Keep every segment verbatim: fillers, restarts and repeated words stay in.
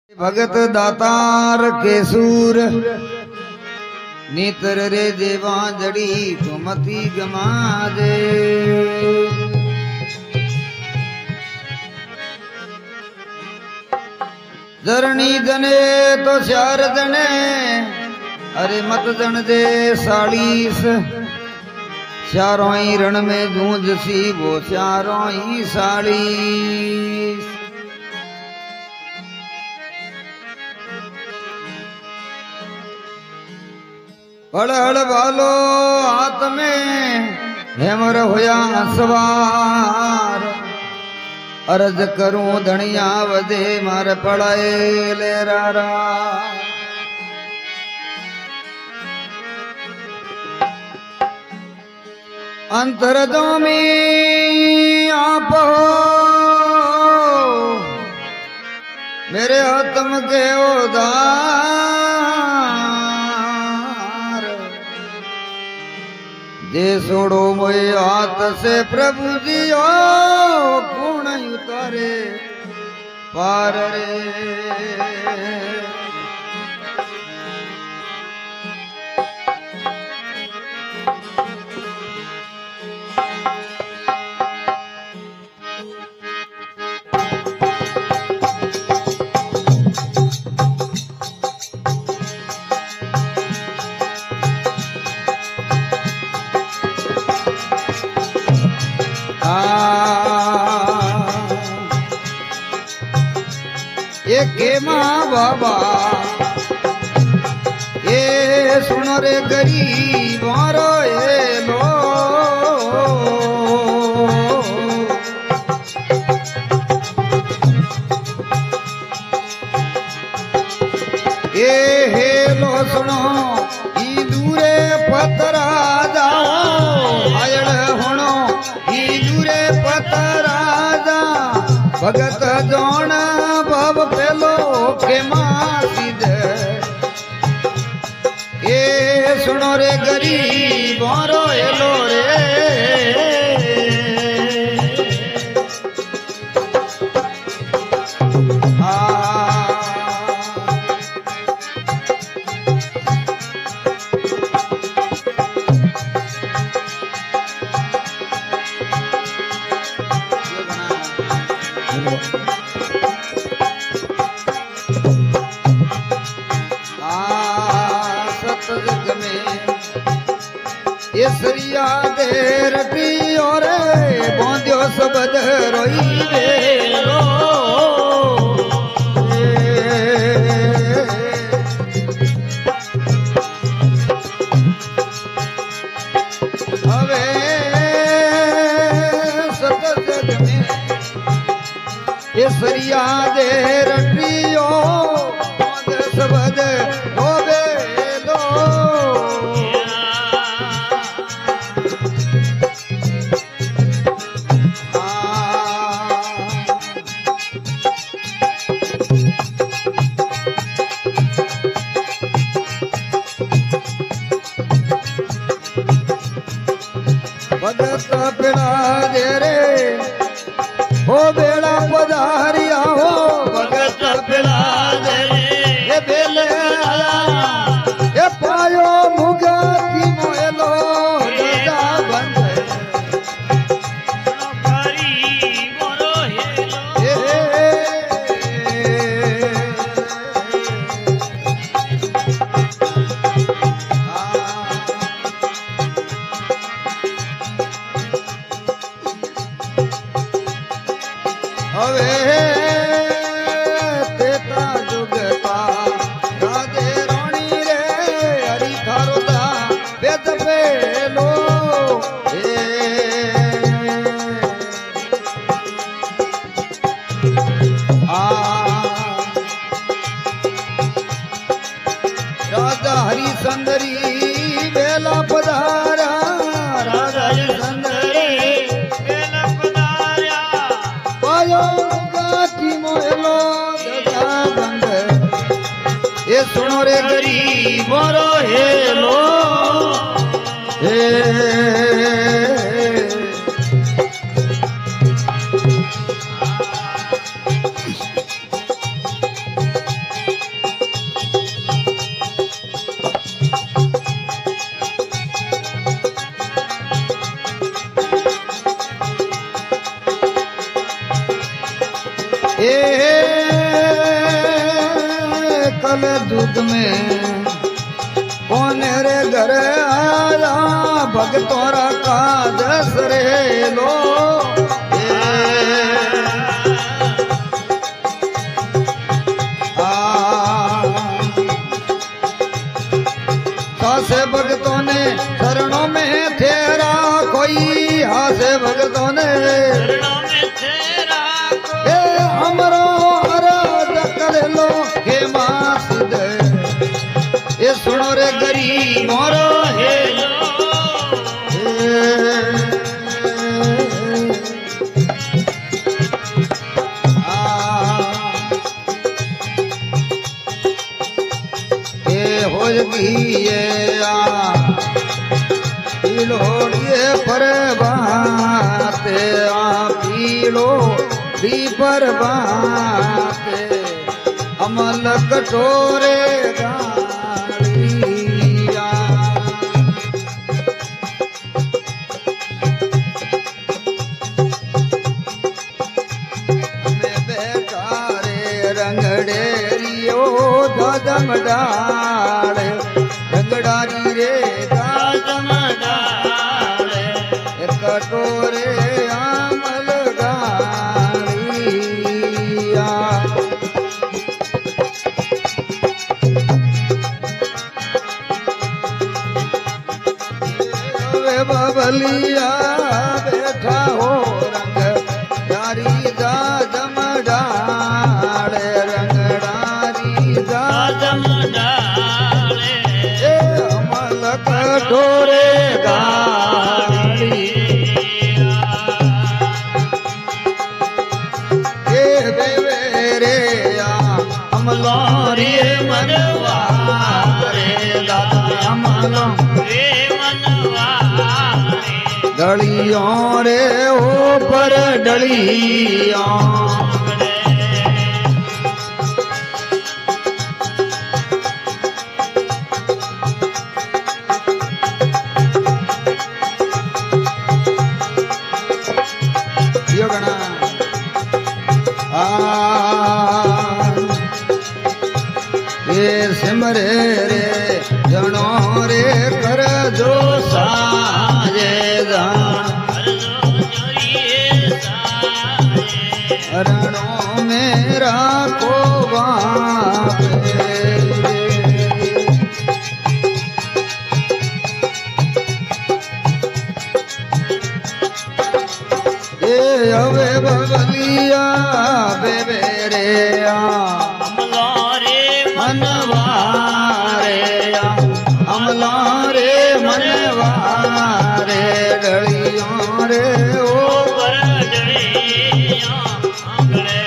भगत दातार के सूर नेत्र रे देवा जड़ी तुमती गमा दे। जरनी जने तो चार जने अरे मत जन दे सालीस चारों ही रण में जूझ सी वो चारों ही सालीस। हड़ हड़ वालो हाथ में हेमर होया सवार अर्ज करूं धनिया वदे मार पड़ाए ले रारा। अंतर दोमी आप हो मेरे आत्म के उदार जे सोड़ो मोए हाथ से प्रभु जियो पूर्ण उतारे पार रे। ये के माँ बाबा ये सुनो रे गरीब मारो ये लो ये हे लो सुनो ई दूरे पतरा जाओ आयड़ होनो ई दूरे पतरा जा भगत जोण बाब पेलो के मासी दे। ये सुनो रे गरीब रो एलो रे सरिया दे रटी और बोंदियो सबद रोई वेलो हवे सत जग में ये सरिया दे रटियो बोंदियो सबद रोवे भगत पिड़ा दे रे हो बेड़ा पधारिया हो भगत पिड़ा दे रे ये बेले आया ये पायो मुगा की मोएलो दजा बंद नौकरी मोरो हेलो हवे तेता जुगता राधे रानी रे हरि थारोता वेद पेलो आ राजा हरि सुंदरी बेला पधारा राजा हरि सुंदरी बेला पधारा पायो गाती मोहलो दजा बंद। ये सुनो रे गरीब रो हेलो हे कल युग में कौन रे घर आया भगतोरा काज सरे लो हासे भगतों ने शरणों में तेरा कोई हासे भगतों ने शरणों में तेरा कोई ए हमरो अरज कर लो के मास दे ये सुनो रे गरीब मोरो हे ये आ पीलोड़िए पर बाते आ पीलो दी पर बाते अमल कटोरे गाड़िया में बैठा रे रंगड़ेरियो दादम डाले रंगड़ारी रे दादम डाले कटोरे आमल गाड़िया बबलिया बैठा हो रंग यारी दादम डाले रंगड़ारी दादम डाले अमल कटोरे गाड़ी ये बेवेरे अमलो रे मनवा रे दादा अमलो रे मनवा डलियों रे ऊपर डलियों योगना आ ये सिमरे रे जनो रे कर जो साजे रणों मेरा को ये अवे बबलिया बेबे रे अमला रे मनवा रे अमला रे मनवा रे डलियों रे ओ पर डलियां आंगले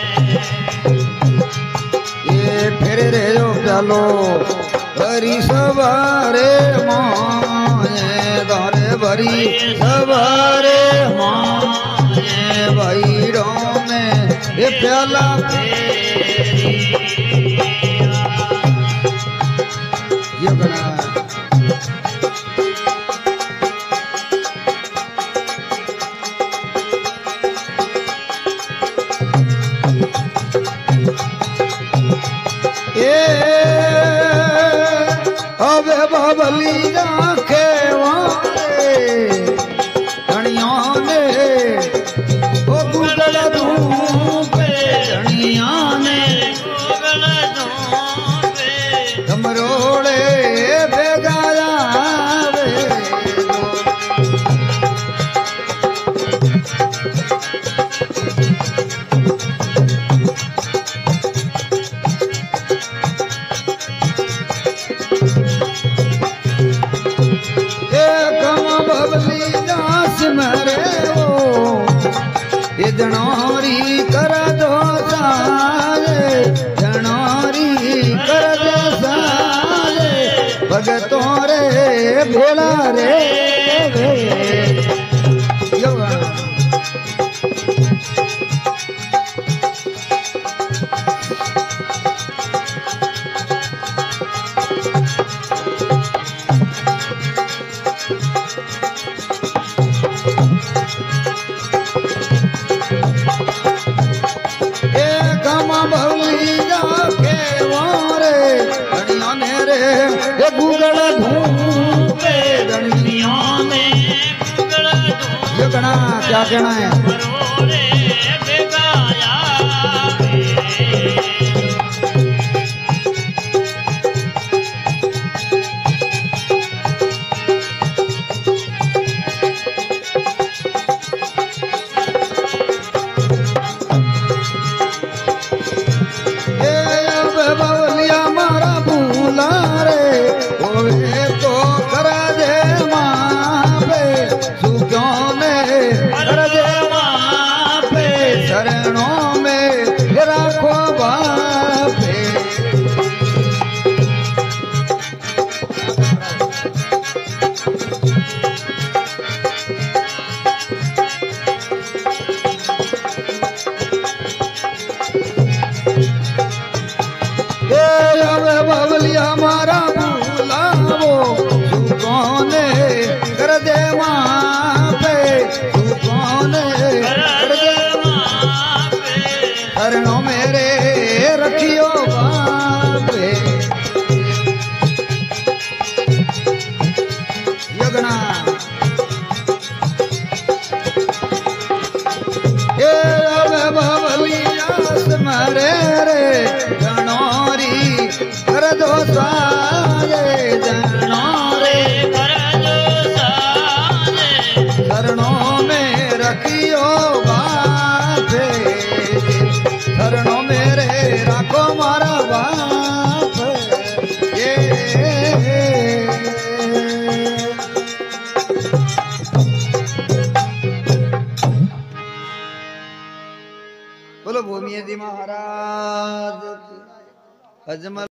ये फिर रे जो चलो भरी सवारे मोए दारे भरी सवारे मोए भाईरों में ये प्याला फेरी ये बना अबे बबली के वारे धनिया ने ओ गुगल धूपे धनिया ने गुगल धूपे कमरोड़े बेगाया वे मरे वो ये जनौरी कर दो सारे जनौरी कर दो सारे भगतों रे भोला रे भवली जाके वारे यगना क्या कहना है? रोड़े बेगाया बबलिया मारा बुलावो तू कौन कर दे माँ पे तू कौन कर दे माँ पे शरणों मेरे रखियो बापे यगना ये बबलिया मरे रे जनोरी कर दो सारे जनोरे कर दो सारे शरणों में रखियो बापे शरणों मेरे रखो मारा बाप ये बोलो भूमिया जी महाराज अजमल